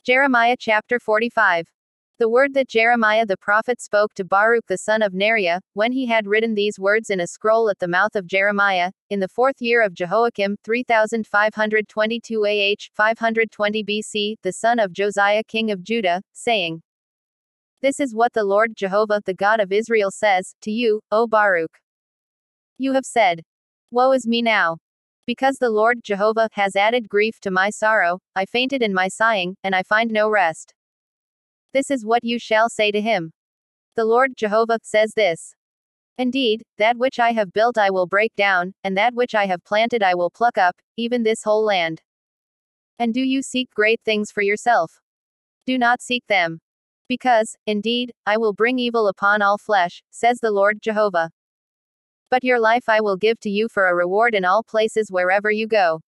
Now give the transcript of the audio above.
Jeremiah chapter 45. The word that Jeremiah the prophet spoke to Baruch the son of Neriah, when he had written these words in a scroll at the mouth of Jeremiah, in the 4th year of Jehoiakim, 3522 AH, 520 BC, the son of Josiah king of Judah, saying, This is what the Lord Jehovah the God of Israel says, to you, O Baruch. You have said, Woe is me now! Because the Lord Jehovah has added grief to my sorrow, I fainted in my sighing, and I find no rest. This is what you shall say to him. The Lord Jehovah says this. Indeed, that which I have built I will break down, and that which I have planted I will pluck up, even this whole land. And do you seek great things for yourself? Do not seek them. Because, indeed, I will bring evil upon all flesh, says the Lord Jehovah. But your life I will give to you for a reward in all places wherever you go.